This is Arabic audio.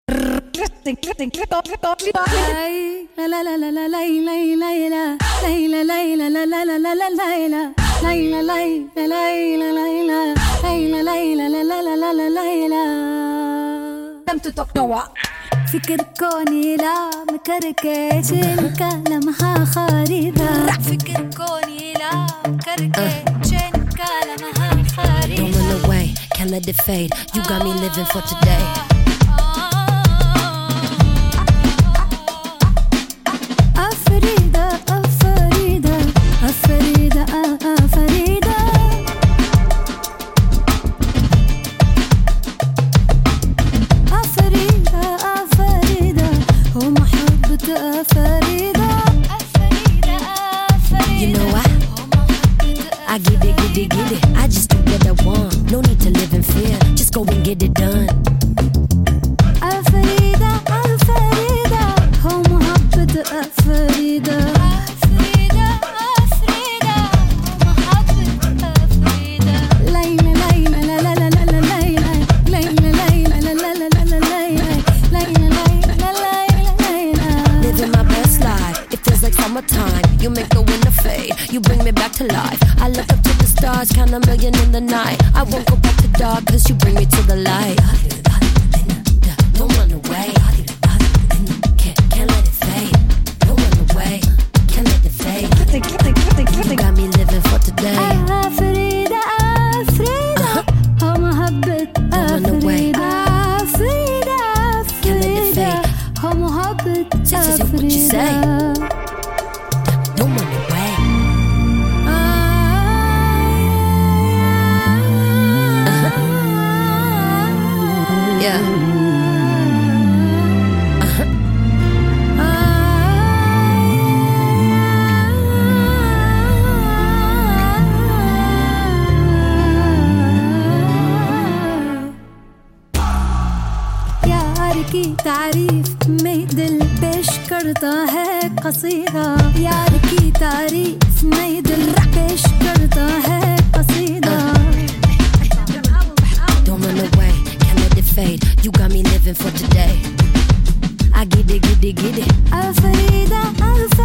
فكر كوني لا مكركش كلامها خريطة فكر كوني لا مكركش كلامها خريطة Don't run away, can't let it fade. You got me living for today. أفريدة أفريدة أفريدة أفريدة أفريدة أفريدة ومحبة أفريدة أفريدة أفريدة You know what? I get it. I just do what I want. No need to live in fear. Just go and get it done. أفريدة أفريدة ومحبة أفريدة أفريدة أفريدة ومحبة أفريدة ليلى ليلى لا لا لا لا ليلى ليلى ليلى لا لا لا لا ليلى ليلى ليلى Living my best life. It feels like summertime. You make the winter fade. You bring me back to life. I look up to the stars, count a million in the night. I won't go back to dark, cause you bring me to the light. Don't run away. Can't let it fade. Don't run away. Can't let it fade. You got me living for today. أفريدة أفريدة ومحبة أفريدة أفريدة أفريدة ومحبة What you say? أفريدة Don't run away. Yeah. यार की तारीफ में दिल पेश करता है कसीदा यार की तारीफ में दिल पेश करता है कसीदा Don't run away, can't let it fade. You got me living for today. I get it. أفريدة